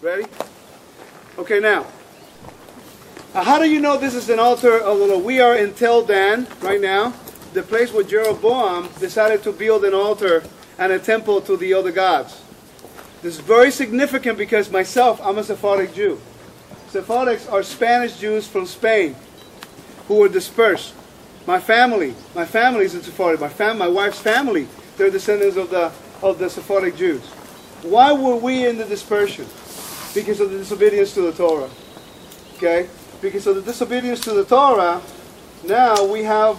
Ready? Okay, now. How do you know this is an altar of the Lord? We are in Tel Dan right now, the place where Jeroboam decided to build an altar and a temple to the other gods. This is very significant because myself, I'm a Sephardic Jew. Sephardics are Spanish Jews from Spain who were dispersed. My family is a Sephardic. My wife's family, they're descendants of the Sephardic Jews. Why were we in the dispersion? Because of the disobedience to the Torah. Okay? Because of the disobedience to the Torah, now we have,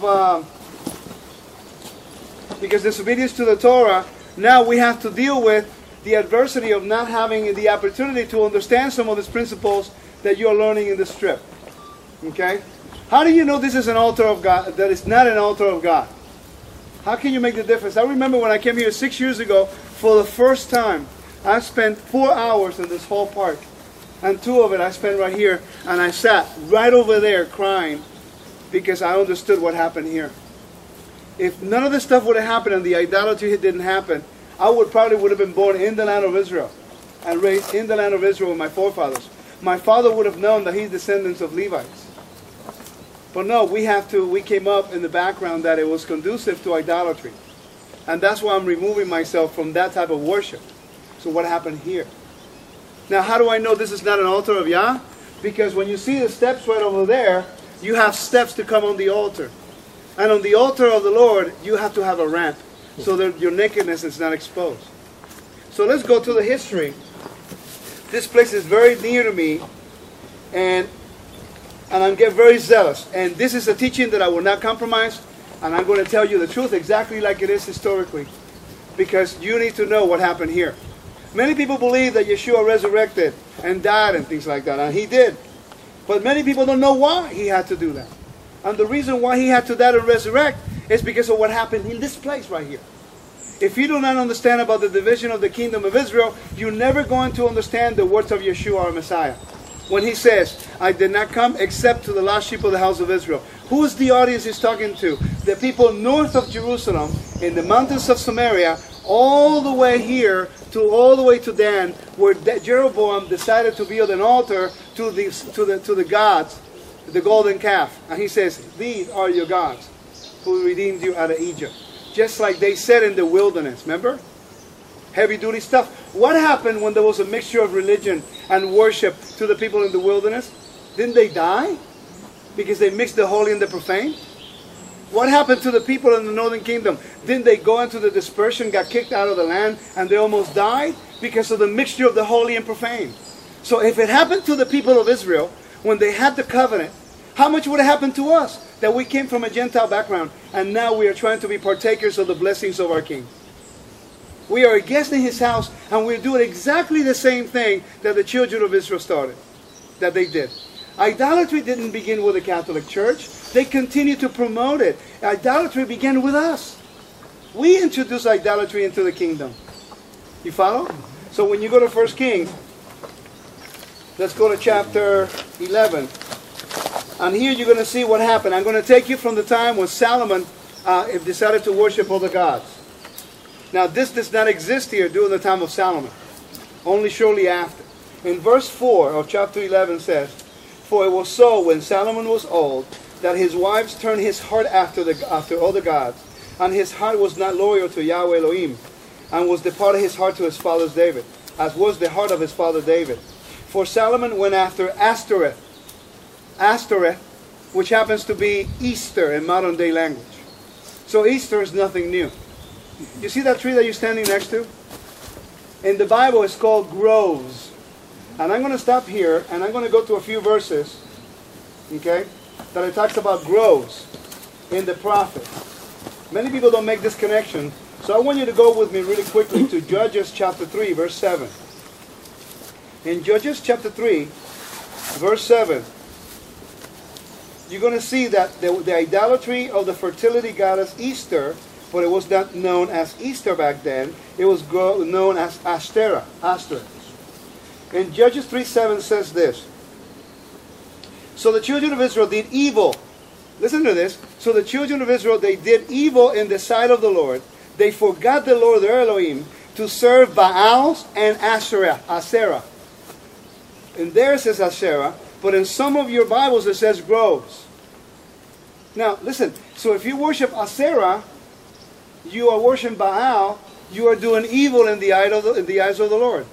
because disobedience to the Torah, now we have to deal with the adversity of not having the opportunity to understand some of these principles that you're learning in this trip. Okay? How do you know this is an altar of God, that it's not an altar of God? How can you make the difference? I remember when I came here 6 years ago, for the first time, I spent 4 hours in this whole park. And 2 of it I spent right here. And I sat right over there crying because I understood what happened here. If none of this stuff would have happened and the idolatry didn't happen, I probably would have been born in the land of Israel and raised in the land of Israel with my forefathers. My father would have known that he's descendants of Levites. But no, we came up in the background that it was conducive to idolatry. And that's why I'm removing myself from that type of worship. So what happened here? Now, how do I know this is not an altar of Yah? Because when you see the steps right over there, you have steps to come on the altar. And on the altar of the Lord, you have to have a ramp so that your nakedness is not exposed. So let's go to the history. This place is very near to me, and I'm getting very zealous. And this is a teaching that I will not compromise, and I'm going to tell you the truth exactly like it is historically, because you need to know what happened here. Many people believe that Yeshua resurrected and died and things like that, and he did. But many people don't know why he had to do that. And the reason why he had to die and resurrect is because of what happened in this place right here. If you do not understand about the division of the kingdom of Israel, you're never going to understand the words of Yeshua our Messiah. When he says, I did not come except to the lost sheep of the house of Israel. Who is the audience he's talking to? The people north of Jerusalem, in the mountains of Samaria, all the way here, all the way to Dan, where Jeroboam decided to build an altar to the gods, the golden calf. And he says, these are your gods who redeemed you out of Egypt. Just like they said in the wilderness, remember? Heavy duty stuff. What happened when there was a mixture of religion and worship to the people in the wilderness? Didn't they die? Because they mixed the holy and the profane? What happened to the people in the northern kingdom? Didn't they go into the dispersion, got kicked out of the land, and they almost died? Because of the mixture of the holy and profane. So if it happened to the people of Israel, when they had the covenant, how much would have happened to us? That we came from a Gentile background, and now we are trying to be partakers of the blessings of our King. We are a guest in his house, and we're doing exactly the same thing that the children of Israel started, that they did. Idolatry didn't begin with the Catholic Church. They continue to promote it. Idolatry began with us. We introduced idolatry into the kingdom. You follow? So when you go to 1 Kings, let's go to chapter 11. And here you're going to see what happened. I'm going to take you from the time when Solomon decided to worship other gods. Now this does not exist here during the time of Solomon. Only shortly after. In verse 4 of chapter 11 says, For it was so when Solomon was old, that his wives turned his heart after other gods, and his heart was not loyal to Yahweh Elohim, and was departed his heart to his father David, as was the heart of his father David. For Solomon went after Ashtoreth, which happens to be Easter in modern day language. So Easter is nothing new. You see that tree that you're standing next to? In the Bible it's called groves. And I'm going to stop here, and I'm going to go to a few verses, okay, that it talks about groves in the prophet. Many people don't make this connection, so I want you to go with me really quickly to Judges chapter 3, verse 7. In Judges chapter 3, verse 7, you're going to see that the idolatry of the fertility goddess Easter, but it was not known as Easter back then, it was known as Ashtoreth. In Judges 3:7 says this. So the children of Israel did evil. Listen to this. So the children of Israel, they did evil in the sight of the Lord. They forgot the Lord their Elohim to serve Baals and Asherah. in there it says Asherah, but in some of your Bibles it says groves. Now, listen, so if you worship Asherah, you are worshiping Baal, you are doing evil in the eyes of the Lord.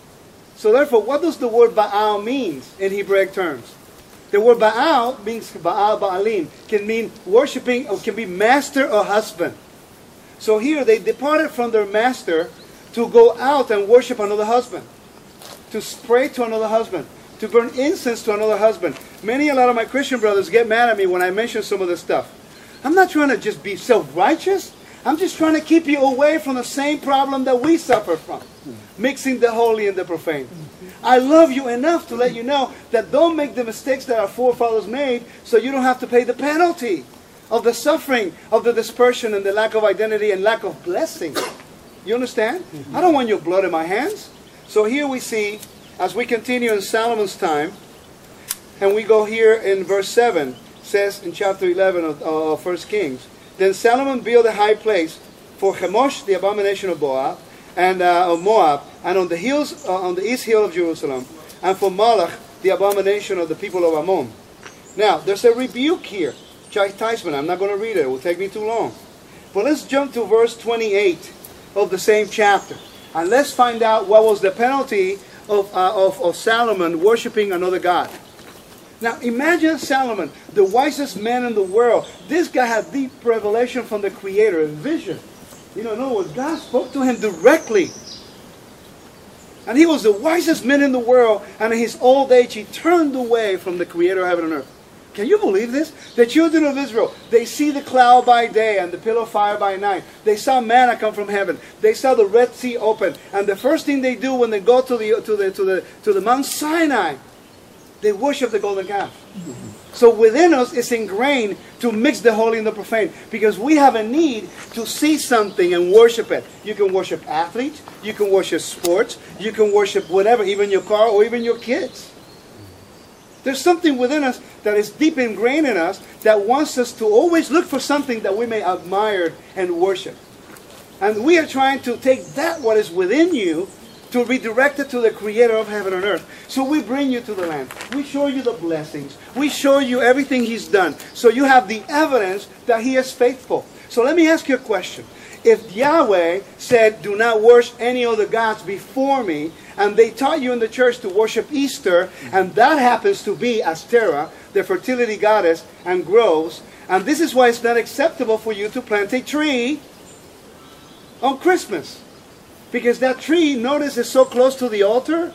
So therefore, what does the word Baal mean in Hebraic terms? The word Baal means Baal, Baalim, can mean worshiping, or can be master or husband. So here they departed from their master to go out and worship another husband, to pray to another husband, to burn incense to another husband. A lot of my Christian brothers get mad at me when I mention some of this stuff. I'm not trying to just be self-righteous. I'm just trying to keep you away from the same problem that we suffer from, mixing the holy and the profane. I love you enough to let you know that don't make the mistakes that our forefathers made, so you don't have to pay the penalty of the suffering, of the dispersion and the lack of identity and lack of blessing. You understand? I don't want your blood in my hands. So here we see, as we continue in Solomon's time, and we go here in verse 7, says in chapter 11 of 1 Kings, then Solomon built a high place for Chemosh, the abomination of Moab, and on the hills, on the east hill of Jerusalem, and for Malach, the abomination of the people of Ammon. Now, there's a rebuke here, chastisement. I'm not going to read it. It will take me too long. But let's jump to verse 28 of the same chapter, and let's find out what was the penalty of Solomon worshiping another god. Now imagine Solomon, the wisest man in the world. This guy had deep revelation from the Creator, a vision. In other words, God spoke to him directly. And he was the wisest man in the world, and in his old age he turned away from the Creator of heaven and earth. Can you believe this? The children of Israel, they see the cloud by day and the pillar of fire by night. They saw manna come from heaven. They saw the Red Sea open. And the first thing they do when they go to the Mount Sinai, they worship the golden calf. So within us, it's ingrained to mix the holy and the profane, because we have a need to see something and worship it. You can worship athletes, you can worship sports, you can worship whatever, even your car or even your kids. There's something within us that is deep ingrained in us that wants us to always look for something that we may admire and worship. And we are trying to take that, what is within you, to redirect it to the Creator of heaven and earth. So we bring you to the land. We show you the blessings. We show you everything He's done. So you have the evidence that He is faithful. So let me ask you a question. If Yahweh said, do not worship any other gods before me, and they taught you in the church to worship Easter, and that happens to be Ashtoreth, the fertility goddess, and groves, and this is why it's not acceptable for you to plant a tree on Christmas. Because that tree, notice, is so close to the altar.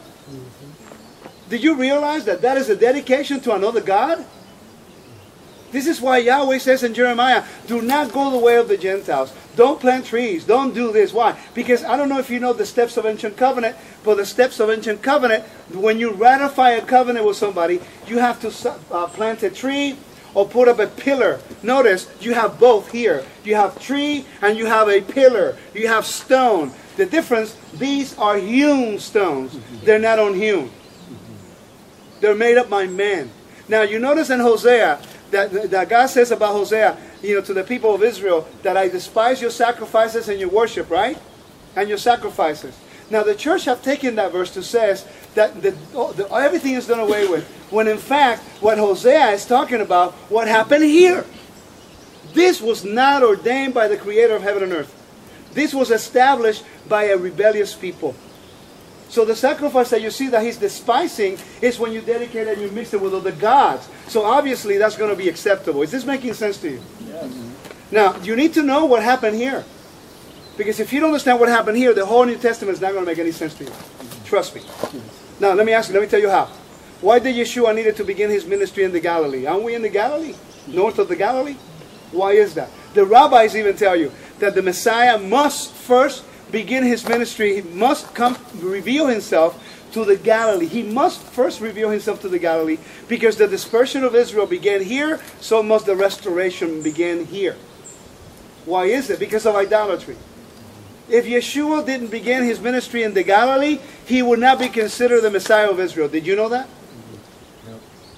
Did you realize that that is a dedication to another God? This is why Yahweh says in Jeremiah, do not go the way of the Gentiles. Don't plant trees. Don't do this. Why? Because I don't know if you know the steps of ancient covenant, but the steps of ancient covenant, when you ratify a covenant with somebody, you have to plant a tree or put up a pillar. Notice, you have both here. You have tree and you have a pillar. You have stone. The difference, these are hewn stones. They're not unhewn. They're made up by man. Now you notice in Hosea that God says about Hosea, to the people of Israel, that I despise your sacrifices and your worship, right? And your sacrifices. Now the church have taken that verse to say that everything is done away with. When in fact, what Hosea is talking about, what happened here. This was not ordained by the Creator of heaven and earth. This was established by a rebellious people. So the sacrifice that you see that He's despising is when you dedicate and you mix it with other gods. So obviously that's going to be acceptable. Is this making sense to you? Yes. Now, you need to know what happened here. Because if you don't understand what happened here, the whole New Testament is not going to make any sense to you. Trust me. Now, let me tell you how. Why did Yeshua needed to begin His ministry in the Galilee? Aren't we in the Galilee? North of the Galilee? Why is that? The rabbis even tell you that the Messiah must first begin His ministry. He must come reveal Himself to the Galilee. He must first reveal Himself to the Galilee, because the dispersion of Israel began here, so must the restoration begin here. Why is it? Because of idolatry. If Yeshua didn't begin His ministry in the Galilee, He would not be considered the Messiah of Israel. Did you know that?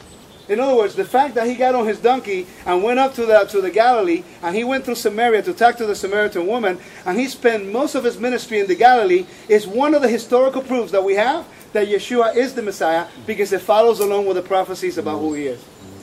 In other words, the fact that he got on his donkey and went up to the Galilee, and he went through Samaria to talk to the Samaritan woman, and he spent most of his ministry in the Galilee, is one of the historical proofs that we have that Yeshua is the Messiah, because it follows along with the prophecies about who he is.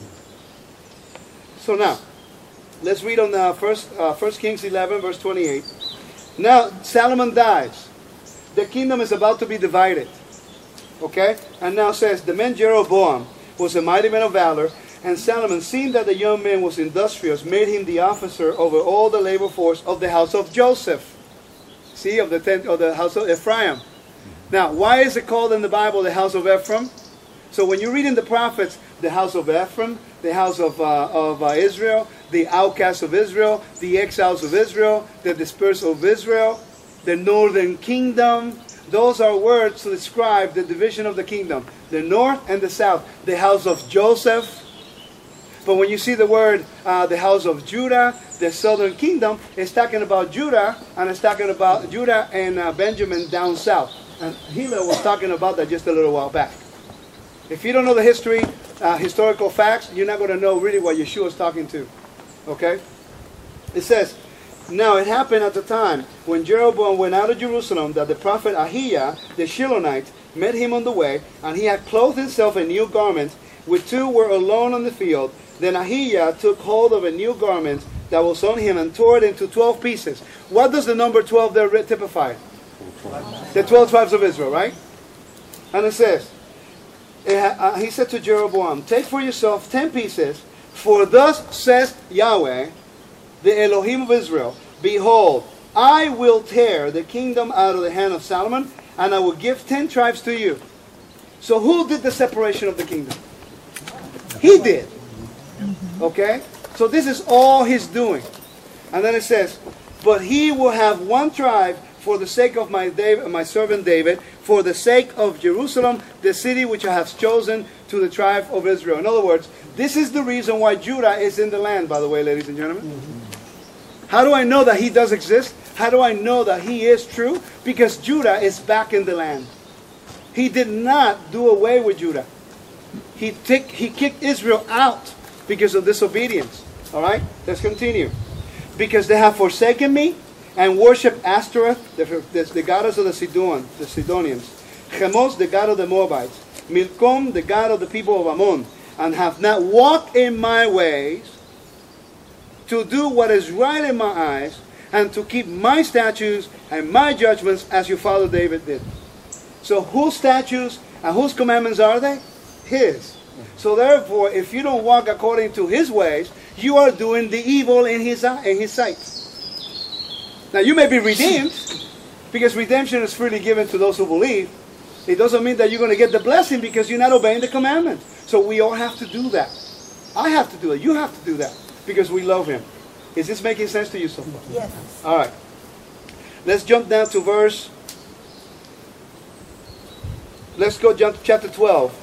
So now, let's read on 1 Kings 11, verse 28. Now, Solomon dies. The kingdom is about to be divided. Okay? And now says, the man Jeroboam was a mighty man of valor, and Solomon, seeing that the young man was industrious, made him the officer over all the labor force of the house of Joseph. See, of the house of Ephraim. Now, why is it called in the Bible the house of Ephraim? So when you read in the prophets, the house of Ephraim, the house of Israel, the outcasts of Israel, the exiles of Israel, the dispersed of Israel, the northern kingdom, those are words to describe the division of the kingdom. The north and the south. The house of Joseph. But when you see the word, the house of Judah, the southern kingdom, it's talking about Judah, and it's talking about Judah and Benjamin down south. And Hillel was talking about that just a little while back. If you don't know the history, historical facts, you're not going to know really what Yeshua is talking to. Okay? It says, now it happened at the time when Jeroboam went out of Jerusalem that the prophet Ahijah the Shilonite met him on the way, and he had clothed himself in new garments, which two were alone on the field. Then Ahijah took hold of a new garment that was on him and tore it into 12 pieces. What does the number 12 there typify? The 12 tribes of Israel, right? And it says, he said to Jeroboam, take for yourself 10 pieces, for thus says Yahweh, the Elohim of Israel, behold, I will tear the kingdom out of the hand of Solomon, and I will give 10 tribes to you. So who did the separation of the kingdom? He did. Okay? So this is all he's doing. And then it says, but he will have one tribe for the sake of my servant David, for the sake of Jerusalem, the city which I have chosen, to the tribe of Israel. In other words, this is the reason why Judah is in the land, by the way, ladies and gentlemen. How do I know that he does exist? How do I know that he is true? Because Judah is back in the land. He did not do away with Judah. He kicked Israel out because of disobedience. All right? Let's continue. Because they have forsaken me and worshipped Ashtoreth, the goddess of the Sidonians. Chemosh, the god of the Moabites. Milcom, the god of the people of Ammon. And have not walked in my ways, to do what is right in my eyes, and to keep my statutes and my judgments as your father David did. So whose statutes and whose commandments are they? His. So therefore, if you don't walk according to his ways, you are doing the evil in his sight. Now you may be redeemed, because redemption is freely given to those who believe. It doesn't mean that you're going to get the blessing because you're not obeying the commandment. So we all have to do that. I have to do it. You have to do that. Because we love him. Is this making sense to you so far? Yes. All right. Let's jump down to jump to chapter 12.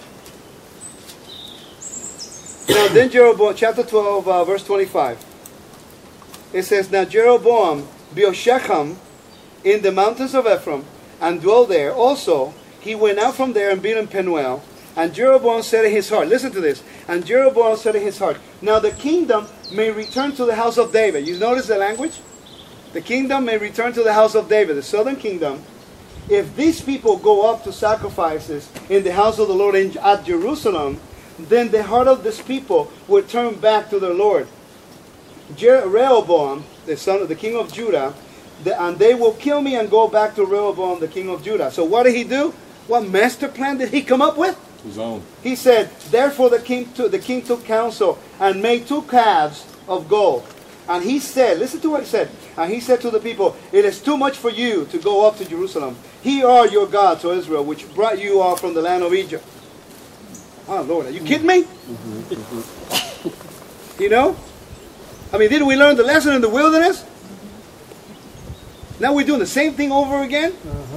Now then Jeroboam, chapter 12, verse 25. It says, now Jeroboam built Shechem in the mountains of Ephraim, and dwelt there. Also, he went out from there and built in Penuel. And Jeroboam said in his heart, listen to this. And Jeroboam said in his heart, now the kingdom may return to the house of David. You notice the language? The kingdom may return to the house of David, the southern kingdom. If these people go up to sacrifices in the house of the Lord at Jerusalem, then the heart of this people will turn back to their Lord. Rehoboam, the son of the king of Judah, and they will kill me and go back to Rehoboam, the king of Judah. So what did he do? What master plan did he come up with? His own. He said, therefore the king took counsel and made 2 calves of gold. And he said, listen to what he said. And he said to the people, it is too much for you to go up to Jerusalem. Here are your gods, O Israel, which brought you out from the land of Egypt. Oh, Lord, are you kidding me? You know? I mean, didn't we learn the lesson in the wilderness? Now we're doing the same thing over again?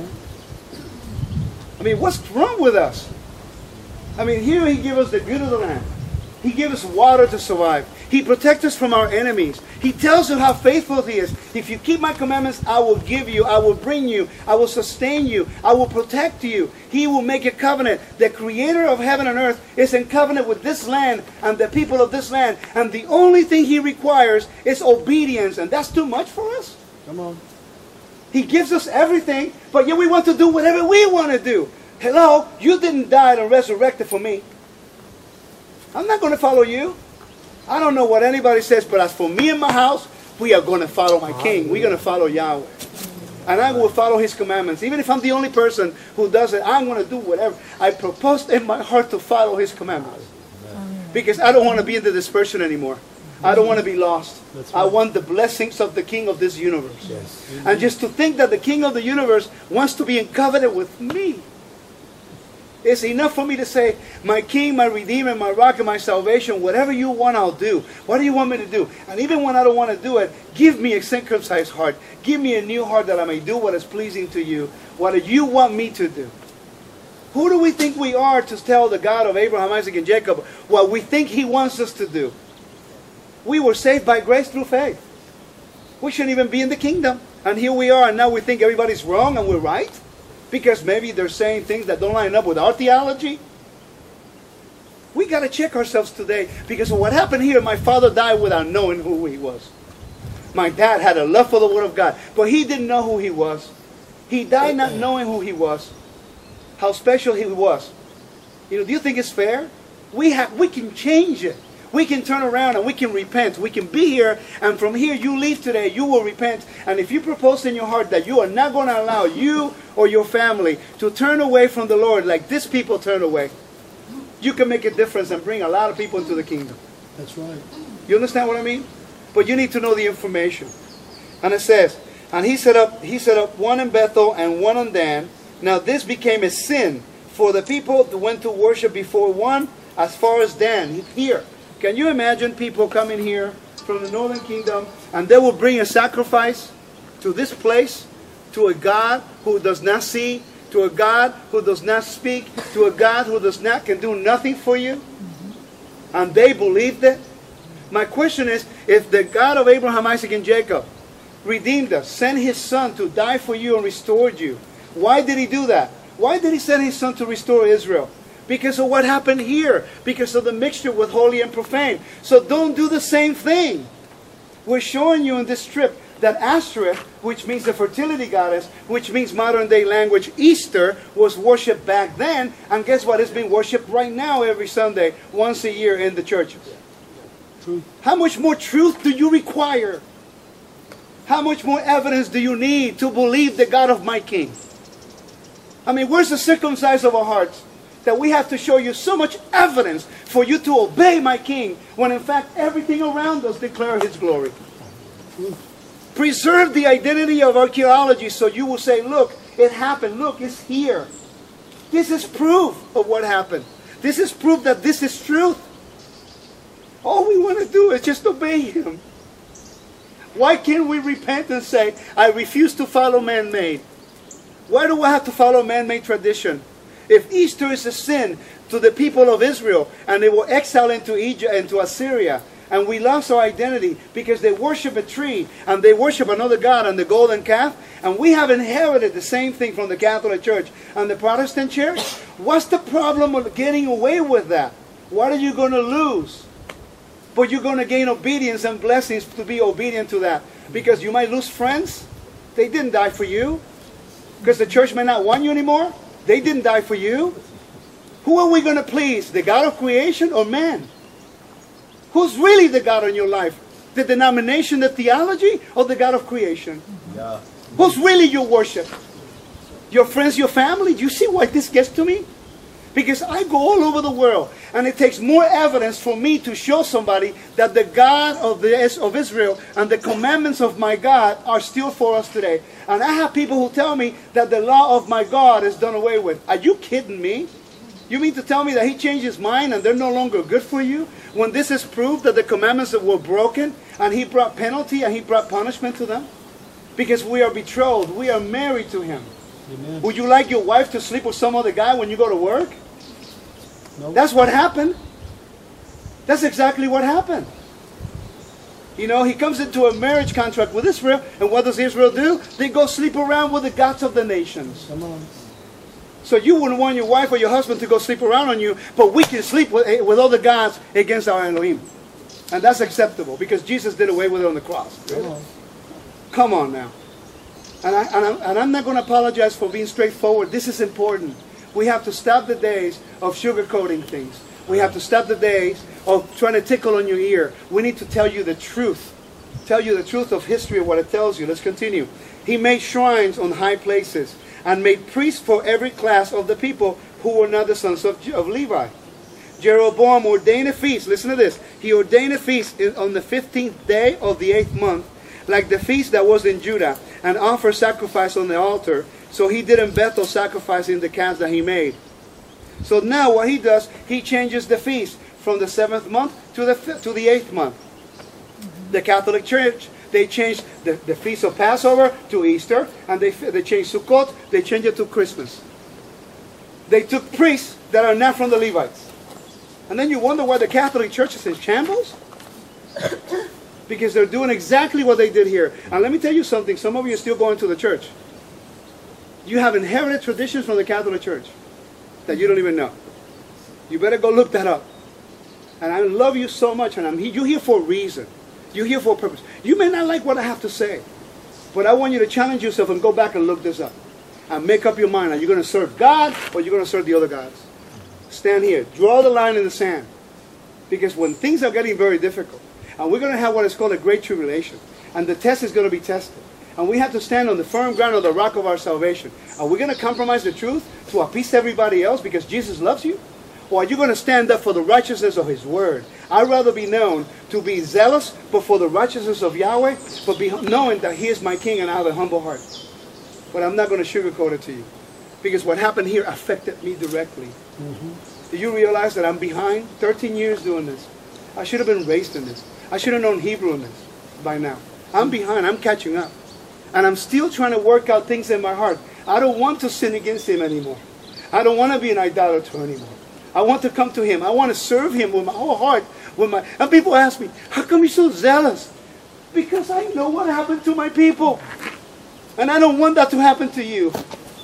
I mean, what's wrong with us? I mean, here he gives us the good of the land. He gives us water to survive. He protects us from our enemies. He tells us how faithful He is. If you keep my commandments, I will give you, I will bring you, I will sustain you, I will protect you. He will make a covenant. The Creator of heaven and earth is in covenant with this land and the people of this land. And the only thing He requires is obedience. And that's too much for us. Come on. He gives us everything, but yet we want to do whatever we want to do. Hello, you didn't die and resurrected for me. I'm not going to follow you. I don't know what anybody says, but as for me and my house, we are going to follow my King. We're going to follow Yahweh. And I will follow His commandments. Even if I'm the only person who does it, I'm going to do whatever. I propose in my heart to follow His commandments. Because I don't want to be in the dispersion anymore. I don't want to be lost. Right. I want the blessings of the King of this universe. Yes. And just to think that the King of the universe wants to be in covenant with me. It's enough for me to say, my King, my Redeemer, my Rock, and my salvation, whatever you want, I'll do. What do you want me to do? And even when I don't want to do it, give me a circumcised heart. Give me a new heart that I may do what is pleasing to you. What do you want me to do? Who do we think we are to tell the God of Abraham, Isaac, and Jacob what we think He wants us to do? We were saved by grace through faith. We shouldn't even be in the kingdom. And here we are, and now we think everybody's wrong and we're right? Because maybe they're saying things that don't line up with our theology? We got to check ourselves today, because of what happened here. My father died without knowing who he was. My dad had a love for the Word of God, but he didn't know who he was. He died not knowing who he was, how special he was. You know, do you think it's fair? We can change it. We can turn around and we can repent. We can be here, and from here you leave today, you will repent. And if you propose in your heart that you are not going to allow you or your family to turn away from the Lord like this people turn away, you can make a difference and bring a lot of people into the kingdom. That's right. You understand what I mean? But you need to know the information. And it says, and he set up one in Bethel and one in Dan. Now this became a sin, for the people went to worship before one as far as Dan, here. Can you imagine people coming here from the northern kingdom, and they will bring a sacrifice to this place, to a God who does not see, to a God who does not speak, to a God who can do nothing for you? And they believed it? My question is, if the God of Abraham, Isaac, and Jacob redeemed us, sent His Son to die for you and restored you, why did He do that? Why did He send His Son to restore Israel? Because of what happened here. Because of the mixture with holy and profane. So don't do the same thing. We're showing you in this strip that Ashtoreth, which means the fertility goddess, which means modern day language Easter, was worshipped back then. And guess what? It's being worshipped right now every Sunday, once a year in the churches. Truth. How much more truth do you require? How much more evidence do you need to believe the God of my King? I mean, where's the circumcised of our hearts? That we have to show you so much evidence for you to obey my King, when in fact everything around us declares His glory. Preserve the identity of archaeology, so you will say, look, it happened. Look, it's here. This is proof of what happened. This is proof that this is truth. All we want to do is just obey Him. Why can't we repent and say, I refuse to follow man-made? Why do I have to follow man-made tradition? If Easter is a sin to the people of Israel, and they were exiled into Egypt, into Assyria, and we lost our identity because they worship a tree and they worship another god and the golden calf, and we have inherited the same thing from the Catholic Church and the Protestant Church, what's the problem of getting away with that? What are you going to lose? But you're going to gain obedience and blessings to be obedient to that. Because you might lose friends. They didn't die for you. Because the church may not want you anymore. They didn't die for you. Who are we going to please? The God of creation or man? Who's really the God in your life? The denomination, the theology, or the God of creation? Yeah. Who's really your worship? Your friends, your family? Do you see why this gets to me? Because I go all over the world, and it takes more evidence for me to show somebody that the God of Israel and the commandments of my God are still for us today. And I have people who tell me that the law of my God is done away with. Are you kidding me? You mean to tell me that He changed His mind and they're no longer good for you? When this is proof that the commandments were broken, and He brought penalty and He brought punishment to them? Because we are betrothed, we are married to Him. Amen. Would you like your wife to sleep with some other guy when you go to work? Nope. That's what happened. That's exactly what happened. You know, he comes into a marriage contract with Israel, and what does Israel do? They go sleep around with the gods of the nations. Come on. So you wouldn't want your wife or your husband to go sleep around on you, but we can sleep with other gods against our Elohim. And that's acceptable, because Jesus did away with it on the cross. Come on. Come on now. And I'm not going to apologize for being straightforward. This is important. We have to stop the days of sugarcoating things. We have to stop the days of trying to tickle on your ear. We need to tell you the truth. Tell you the truth of history and what it tells you. Let's continue. He made shrines on high places and made priests for every class of the people who were not the sons of Levi. Jeroboam ordained a feast. Listen to this. He ordained a feast on the 15th day of the 8th month, like the feast that was in Judah, and offered sacrifice on the altar. So he did in Bethel, sacrificing the calves that he made. So now what he does, he changes the feast from the 7th month to the 8th month. The Catholic Church, they changed the feast of Passover to Easter, and they changed Sukkot, they changed it to Christmas. They took priests that are not from the Levites. And then you wonder why the Catholic Church is in shambles? Because they're doing exactly what they did here. And let me tell you something, some of you are still going to the church. You have inherited traditions from the Catholic Church that you don't even know. You better go look that up. And I love you so much, and you're here for a reason. You're here for a purpose. You may not like what I have to say, but I want you to challenge yourself and go back and look this up. And make up your mind. Are you going to serve God, or are you going to serve the other gods? Stand here. Draw the line in the sand. Because when things are getting very difficult, and we're going to have what is called a great tribulation, and the test is going to be tested, and we have to stand on the firm ground of the rock of our salvation. Are we going to compromise the truth to appease everybody else because Jesus loves you? Or are you going to stand up for the righteousness of His Word? I'd rather be known to be zealous, but for the righteousness of Yahweh, but be knowing that He is my King and I have a humble heart. But I'm not going to sugarcoat it to you, because what happened here affected me directly. Do you realize that I'm behind? 13 years doing this. I should have been raised in this. I should have known Hebrew in this by now. I'm behind. I'm catching up. And I'm still trying to work out things in my heart. I don't want to sin against Him anymore. I don't want to be an idolater anymore. I want to come to Him. I want to serve Him with my whole heart. And people ask me, how come you're so zealous? Because I know what happened to my people. And I don't want that to happen to you.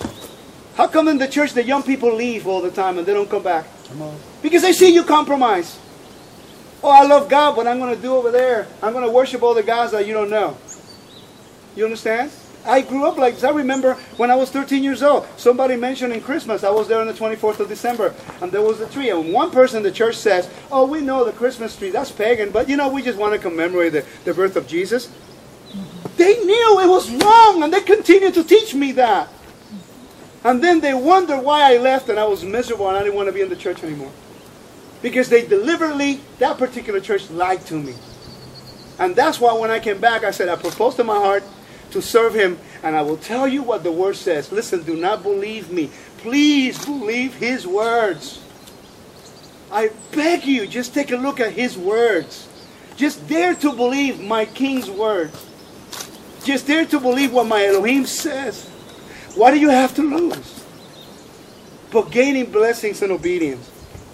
How come in the church the young people leave all the time and they don't come back? Come on. Because they see you compromise. Oh, I love God, but I'm going to do over there. I'm going to worship all the gods that you don't know. You understand? I grew up like this. I remember when I was 13 years old, somebody mentioned in Christmas, I was there on the 24th of December, and there was a tree. And one person in the church says, oh, we know the Christmas tree, that's pagan, but you know, we just want to commemorate the birth of Jesus. They knew it was wrong, and they continued to teach me that. And then they wondered why I left, and I was miserable, and I didn't want to be in the church anymore. Because they deliberately, that particular church lied to me. And that's why when I came back, I said, I proposed in my heart to serve Him, and I will tell you what the Word says. Listen, do not believe me. Please believe His words. I beg you, just take a look at His words. Just dare to believe my King's words. Just dare to believe what my Elohim says. What do you have to lose? But gaining blessings and obedience.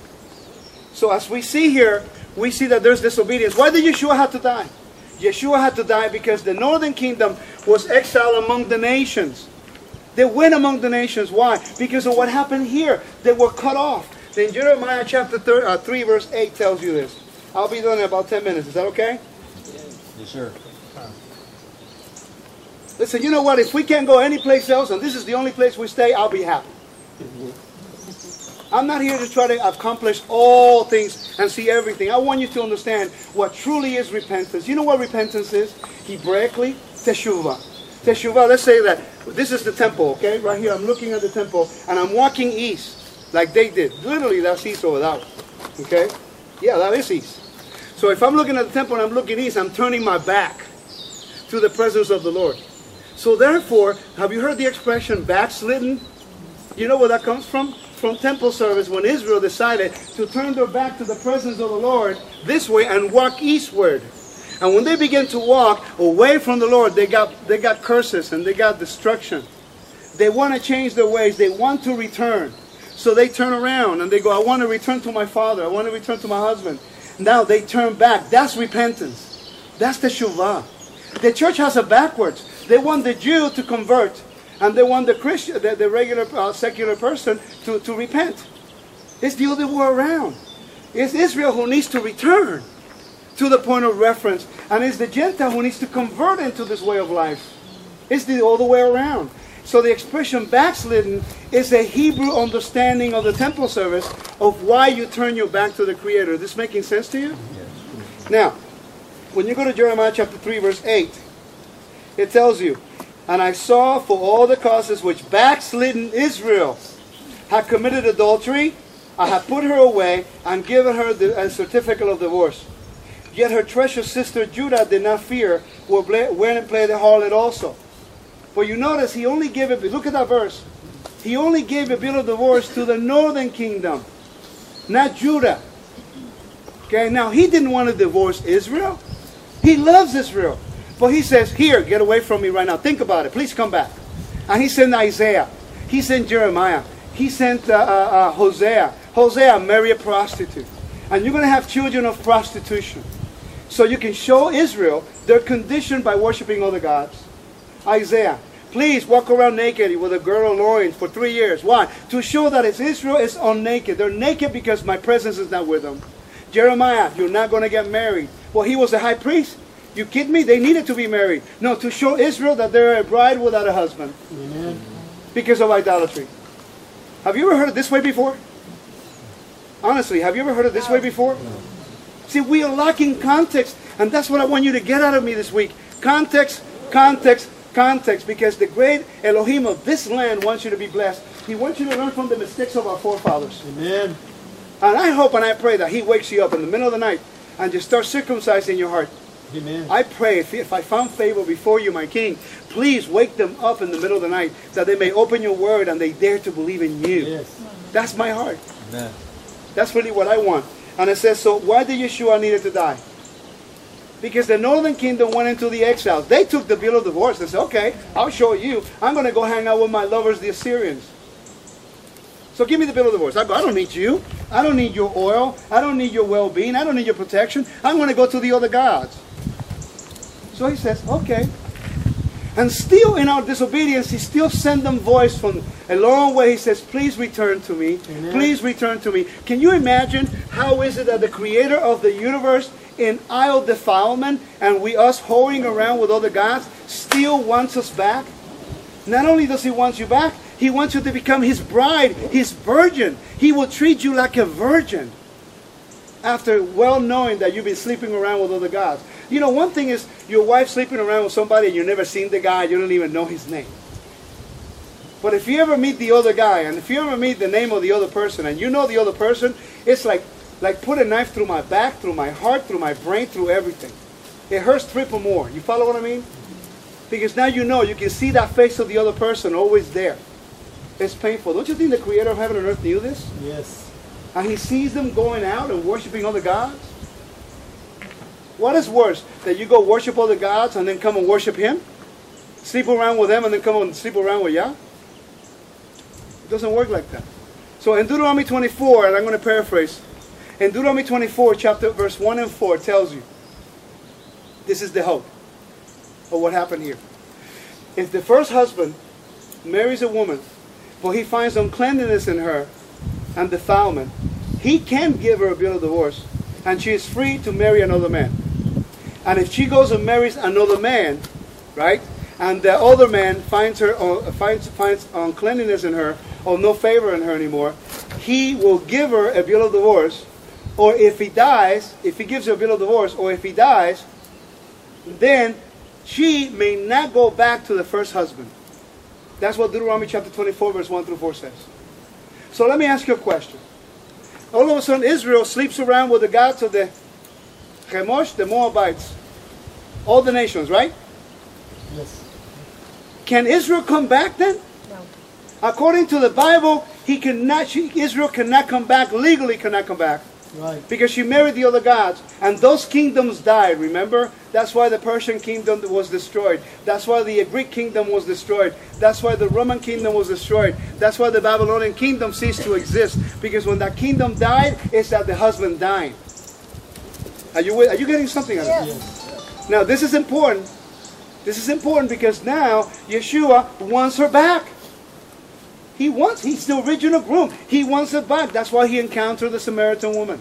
So as we see here, we see that there's disobedience. Why did Yeshua have to die? Yeshua had to die because the northern kingdom was exiled among the nations. They went among the nations. Why? Because of what happened here. They were cut off. Then Jeremiah chapter 3 verse 8 tells you this. I'll be done in about 10 minutes. Is that okay? Yes, sir. Listen, you know what? If we can't go any place else, and this is the only place we stay, I'll be happy. I'm not here to try to accomplish all things and see everything. I want you to understand what truly is repentance. You know what repentance is? Hebraically, teshuvah. Teshuvah, let's say that this is the temple, okay? Right here, I'm looking at the temple, and I'm walking east, like they did. Literally, that's east over that one, okay? Yeah, that is east. So if I'm looking at the temple and I'm looking east, I'm turning my back to the presence of the Lord. So therefore, have you heard the expression backslidden? You know where that comes from? From temple service, when Israel decided to turn their back to the presence of the Lord this way and walk eastward. And when they began to walk away from the Lord, they got curses and they got destruction. They want to change their ways. They want to return. So they turn around and they go, I want to return to my father. I want to return to my husband. Now they turn back. That's repentance. That's the Shuvah. The church has it backwards. They want the Jew to convert, and they want the Christian, the regular secular person to repent. It's the other way around. It's Israel who needs to return to the point of reference, and it's the Gentile who needs to convert into this way of life. It's the other way around. So the expression backslidden is a Hebrew understanding of the temple service of why you turn your back to the Creator. Is this making sense to you? Yes. Now, when you go to Jeremiah chapter 3, verse 8, it tells you, and I saw for all the causes which backslidden Israel had committed adultery, I have put her away and given her a certificate of divorce. Yet her treacherous sister Judah did not fear, went and played the harlot also. But you notice he only gave it, look at that verse. He only gave a bill of divorce to the northern kingdom, not Judah. Okay, now he didn't want to divorce Israel. He loves Israel. But he says, here, get away from me right now. Think about it. Please come back. And he sent Isaiah. He sent Jeremiah. He sent Hosea. Hosea, marry a prostitute. And you're going to have children of prostitution. So you can show Israel their condition by worshiping other gods. Isaiah, please walk around naked with a girdle of loins for 3 years. Why? To show that Israel is unnaked. They're naked because my presence is not with them. Jeremiah, you're not going to get married. Well, he was a high priest. You kidding me? They needed to be married. No, to show Israel that they're a bride without a husband. Amen. Because of idolatry. Have you ever heard it this way before? Honestly, have you ever heard it this way before? No. See, we are lacking context. And that's what I want you to get out of me this week. Context, context, context, because the great Elohim of this land wants you to be blessed. He wants you to learn from the mistakes of our forefathers. Amen. And I hope and I pray that He wakes you up in the middle of the night and just starts circumcising your heart. Amen. I pray if I found favor before you, my King, please wake them up in the middle of the night that they may open your word and they dare to believe in you. Yes. That's my heart. Amen. That's really what I want. And it says, so why did Yeshua needed to die? Because the northern kingdom went into the exiles. They took the bill of divorce and said, okay, I'll show you. I'm going to go hang out with my lovers, the Assyrians. So give me the bill of divorce. I don't need you. I don't need your oil. I don't need your well-being. I don't need your protection. I'm going to go to the other gods. So he says, okay. And still in our disobedience, he still sent them voice from a long way. He says, please return to me. Amen. Please return to me. Can you imagine how is it that the creator of the universe in idol defilement and us whoring around with other gods still wants us back? Not only does he want you back, he wants you to become his bride, his virgin. He will treat you like a virgin after well knowing that you've been sleeping around with other gods. You know, one thing is your wife sleeping around with somebody and you've never seen the guy, you don't even know his name. But if you ever meet the other guy and if you ever meet the name of the other person and you know the other person, it's like put a knife through my back, through my heart, through my brain, through everything. It hurts triple more. You follow what I mean? Because now you know, you can see that face of the other person always there. It's painful. Don't you think the creator of heaven and earth knew this? Yes. And he sees them going out and worshiping other gods? What is worse? That you go worship other gods and then come and worship him? Sleep around with them and then come and sleep around with Yah? It doesn't work like that. So in Deuteronomy 24, and I'm going to paraphrase, in Deuteronomy 24, verse 1 and 4 tells you, this is the hope of what happened here. If the first husband marries a woman, but he finds uncleanness in her and defilement, he can give her a bill of divorce, and she is free to marry another man. And if she goes and marries another man, right, and the other man finds uncleanness in her, or no favor in her anymore, he will give her a bill of divorce. Or if he dies, if he gives her a bill of divorce, or if he dies, then she may not go back to the first husband. That's what Deuteronomy chapter 24, verse 1 through 4 says. So let me ask you a question. All of a sudden, Israel sleeps around with the gods of the Chemosh, the Moabites, all the nations, right? Yes. Can Israel come back then? No. According to the Bible, Israel cannot come back, legally cannot come back. Right. Because she married the other gods. And those kingdoms died, remember? That's why the Persian kingdom was destroyed. That's why the Greek kingdom was destroyed. That's why the Roman kingdom was destroyed. That's why the Babylonian kingdom ceased to exist. Because when that kingdom died, it's that the husband died. Are you getting something out of it? Yes. Now this is important. This is important because now Yeshua wants her back. He's the original groom. He wants her back. That's why he encountered the Samaritan woman.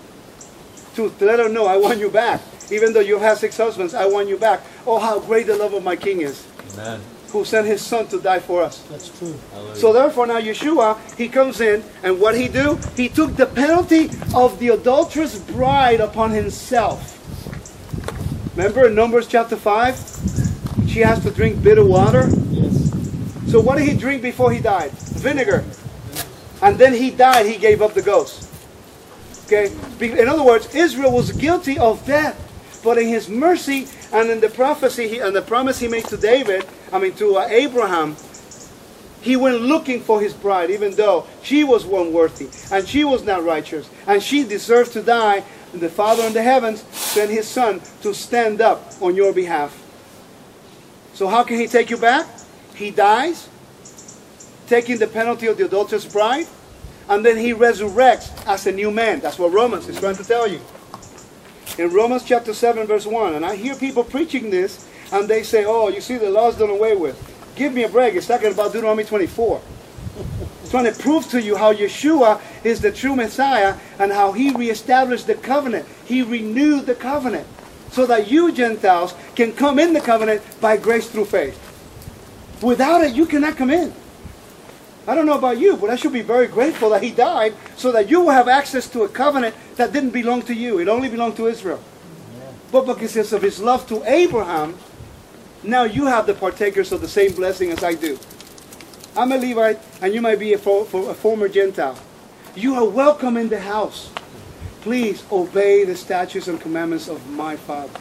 To let her know, I want you back. Even though you've had 6 husbands, I want you back. Oh, how great the love of my King is. Amen. Who sent his son to die for us. That's true. Hallelujah. So therefore now Yeshua, he comes in, and what he do? He took the penalty of the adulterous bride upon himself. Remember in Numbers chapter 5? She has to drink bitter water. Yes. So what did he drink before he died? Vinegar. And then he died, he gave up the ghost. Okay? In other words, Israel was guilty of death. But in his mercy and in the prophecy and the promise he made to to Abraham, he went looking for his bride, even though she was unworthy and she was not righteous and she deserved to die. And the Father in the heavens sent his Son to stand up on your behalf. So how can he take you back? He dies, taking the penalty of the adulterous bride, and then he resurrects as a new man. That's what Romans is trying to tell you. In Romans chapter 7 verse 1, and I hear people preaching this, and they say, oh, you see the law's done away with. Give me a break. It's talking about Deuteronomy 24. It's trying to prove to you how Yeshua is the true Messiah and how he reestablished the covenant. He renewed the covenant so that you Gentiles can come in the covenant by grace through faith. Without it, you cannot come in. I don't know about you, but I should be very grateful that he died so that you will have access to a covenant that didn't belong to you. It only belonged to Israel. Yeah. But because of his love to Abraham, now you have the partakers of the same blessing as I do. I'm a Levite, and you might be a former Gentile. You are welcome in the house. Please obey the statutes and commandments of my Father.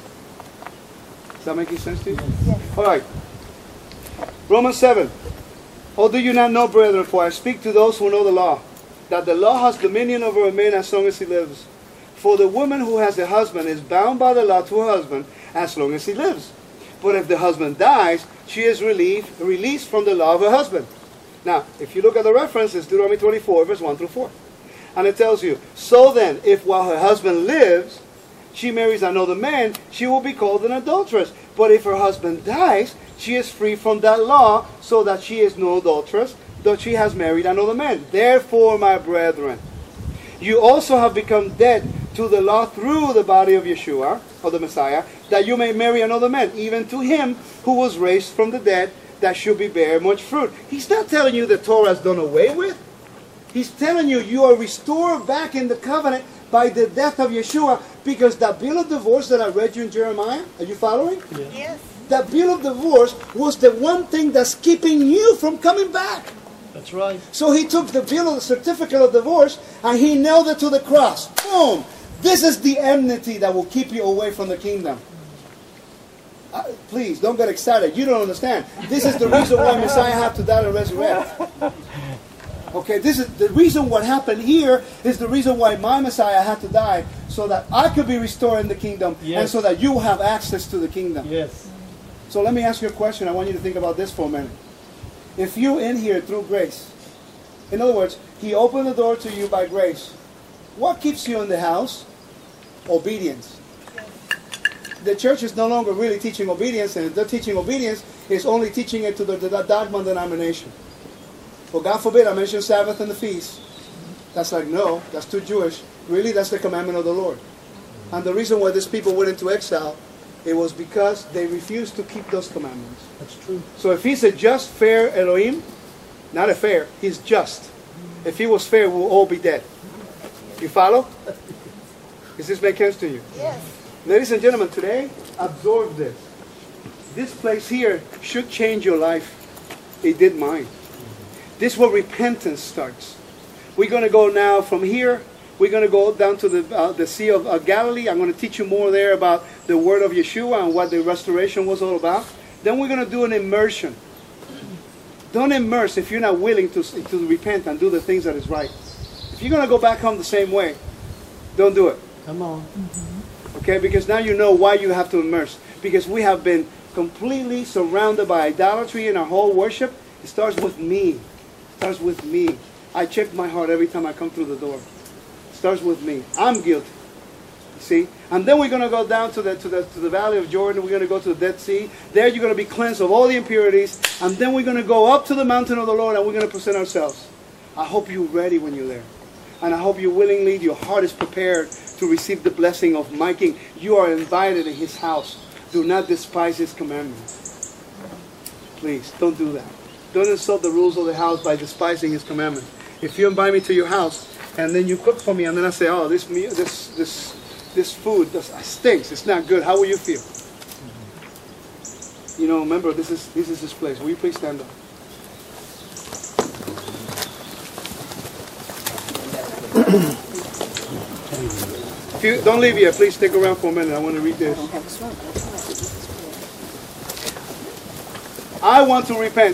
Does that make sense to you? Yes. All right. Romans 7. Oh, do you not know, brethren, for I speak to those who know the law, that the law has dominion over a man as long as he lives. For the woman who has a husband is bound by the law to her husband as long as he lives. But if the husband dies, she is released from the law of her husband. Now, if you look at the reference, it's Deuteronomy 24, verse 1 through 4. And it tells you, so then, if while her husband lives, she marries another man, she will be called an adulteress. But if her husband dies, she is free from that law, so that she is no adulteress, though she has married another man. Therefore, my brethren, you also have become dead to the law through the body of Yeshua, or the Messiah, that you may marry another man, even to him who was raised from the dead, that should be bear much fruit. He's not telling you the Torah is done away with. He's telling you you are restored back in the covenant by the death of Yeshua, because that bill of divorce that I read you in Jeremiah, are you following? Yeah. Yes. That bill of divorce was the one thing that's keeping you from coming back. That's right. So he took the bill of the certificate of divorce and he nailed it to the cross. Boom! This is the enmity that will keep you away from the kingdom. Please, don't get excited. You don't understand. This is the reason why Messiah had to die and resurrect. Okay, this is the reason what happened here is the reason why my Messiah had to die, so that I could be restored in the kingdom, Yes. and so that you have access to the kingdom. Yes. So let me ask you a question. I want you to think about this for a minute. If you're in here through grace, in other words, he opened the door to you by grace, what keeps you in the house? Obedience. The church is no longer really teaching obedience, and if they're teaching obedience, it's only teaching it to the dogma denomination. Well, God forbid I mention Sabbath and the feast. That's like, no, that's too Jewish. Really, that's the commandment of the Lord. And the reason why these people went into exile, it was because they refused to keep those commandments. That's true. So if he's a just, fair Elohim, not a fair, he's just. If he was fair, we'll all be dead. You follow? Does this make sense to you? Yes. Ladies and gentlemen, today, absorb this. This place here should change your life. It did mine. This is where repentance starts. We're going to go now from here. We're going to go down to the Sea of Galilee. I'm going to teach you more there about the word of Yeshua and what the restoration was all about. Then we're going to do an immersion. Don't immerse if you're not willing to repent and do the things that is right. If you're going to go back home the same way, don't do it. Come on. Okay, because now you know why you have to immerse. Because we have been completely surrounded by idolatry in our whole worship. It starts with me. It starts with me. I check my heart every time I come through the door. It starts with me. I'm guilty. See? And then we're going to go down to the valley of Jordan. We're going to go to the Dead Sea. There you're going to be cleansed of all the impurities. And then we're going to go up to the mountain of the Lord and we're going to present ourselves. I hope you're ready when you're there. And I hope you willingly, your heart is prepared to receive the blessing of my King. You are invited in His house. Do not despise His commandments. Please, don't do that. Don't insult the rules of the house by despising His commandments. If you invite me to your house and then you cook for me and then I say, oh, this food stinks, it's not good, how will you feel? You know, remember, this is His place. Will you please stand up? If you don't leave yet, please stick around for a minute. I want to read this. I want to repent.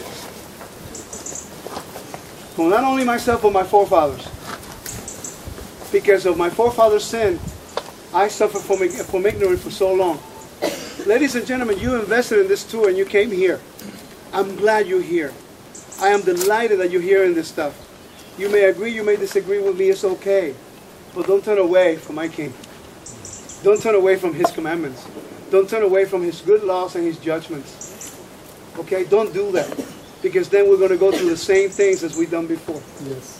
Well, not only myself, but my forefathers. Because of my forefathers' sin, I suffered from ignorance for so long. Ladies and gentlemen, you invested in this tour and you came here. I'm glad you're here. I am delighted that you're hearing this stuff. You may agree, you may disagree with me, it's okay. But don't turn away from my King. Don't turn away from His commandments. Don't turn away from His good laws and His judgments. Okay, don't do that. Because then we're going to go through the same things as we've done before. Yes.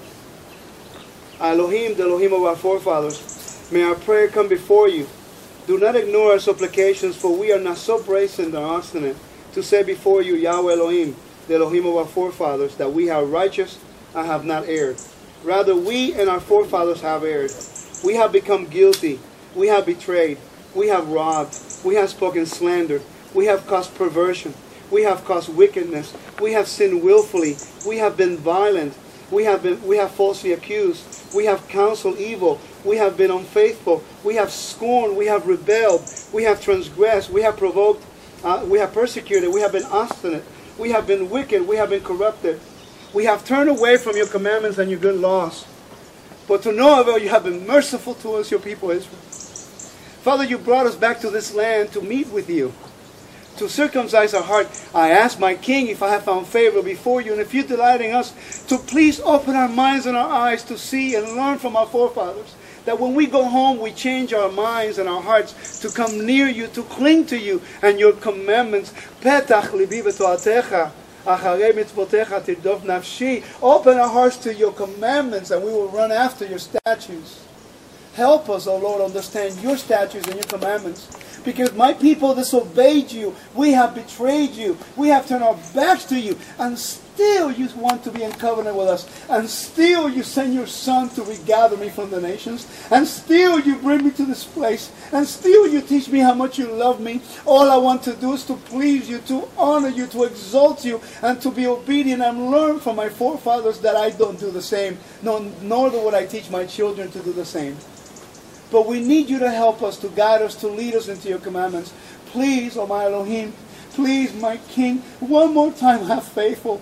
Elohim, the Elohim of our forefathers, may our prayer come before you. Do not ignore our supplications, for we are not so brazen or obstinate to say before you, Yahweh Elohim, the Elohim of our forefathers, that we are righteous and have not erred. Rather, we and our forefathers have erred. We have become guilty. We have betrayed. We have robbed. We have spoken slander. We have caused perversion. We have caused wickedness. We have sinned willfully. We have been violent. We have falsely accused. We have counseled evil. We have been unfaithful. We have scorned. We have rebelled. We have transgressed. We have provoked. We have persecuted. We have been obstinate. We have been wicked. We have been corrupted. We have turned away from your commandments and your good laws. But to no avail, you have been merciful to us, your people Israel. Father, you brought us back to this land to meet with you, to circumcise our heart. I ask my King if I have found favor before you, and if you delight in us, to please open our minds and our eyes to see and learn from our forefathers. That when we go home, we change our minds and our hearts to come near you, to cling to you and your commandments. Petach libi v'toatecha. Open our hearts to your commandments and we will run after your statutes. Help us, O Lord, understand your statutes and your commandments. Because my people disobeyed you. We have betrayed you. We have turned our backs to you. And still you want to be in covenant with us. And still you send your Son to regather me from the nations. And still you bring me to this place. And still you teach me how much you love me. All I want to do is to please you, to honor you, to exalt you, and to be obedient and learn from my forefathers that I don't do the same. Nor would I teach my children to do the same. But we need you to help us, to guide us, to lead us into your commandments. Please, O my Elohim, please, my King, one more time have faithful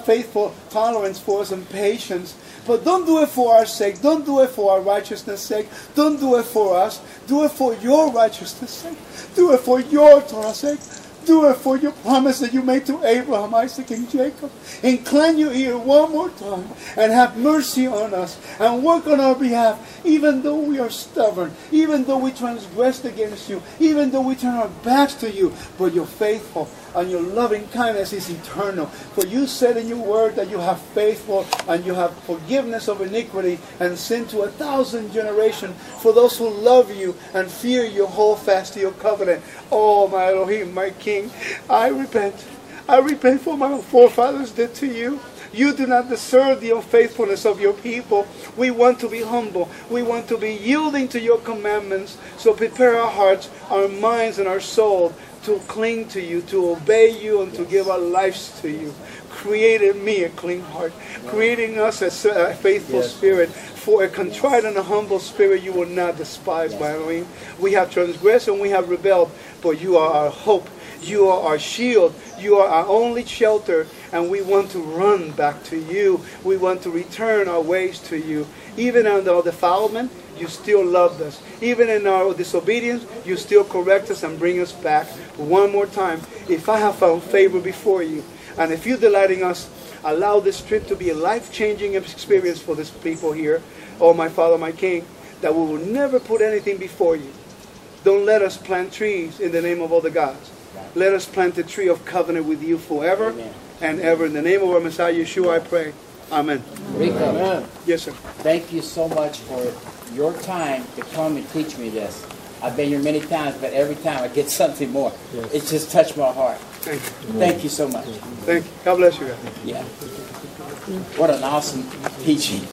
tolerance for us and patience. But don't do it for our sake. Don't do it for our righteousness' sake. Don't do it for us. Do it for your righteousness' sake. Do it for your Torah's sake. Do it for your promise that you made to Abraham, Isaac, and Jacob. Incline your ear one more time and have mercy on us and work on our behalf, even though we are stubborn, even though we transgressed against you, even though we turn our backs to you. But you're faithful and your loving kindness is eternal. For you said in your word that you have faithful and you have forgiveness of iniquity and sin to 1,000 generations for those who love you and fear you, hold fast to your covenant. Oh, my Elohim, my King, I repent. I repent for what my forefathers did to you. You do not deserve the unfaithfulness of your people. We want to be humble. We want to be yielding to your commandments. So prepare our hearts, our minds, and our soul to cling to you, to obey you, and to give our lives to you. Create in me a clean heart. Creating us a faithful spirit. For a contrite and a humble spirit you will not despise, my Elohim. We have transgressed and we have rebelled, but you are our hope. You are our shield. You are our only shelter, and we want to run back to you. We want to return our ways to you. Even in our defilement, you still loved us. Even in our disobedience, you still correct us and bring us back. One more time, if I have found favor before you, and if you delight in us, allow this trip to be a life-changing experience for this people here. Oh, my Father, my King, that we will never put anything before you. Don't let us plant trees in the name of other gods. Let us plant the tree of covenant with you forever and ever. In the name of our Messiah, Yeshua, I pray. Amen. Rico, Amen. Yes, sir. thank you so much for your time to come and teach me this. I've been here many times, but every time I get something more. Yes. It just touched my heart. Thank you. Thank you so much. Thank you. God bless you guys. Yeah. What an awesome teaching.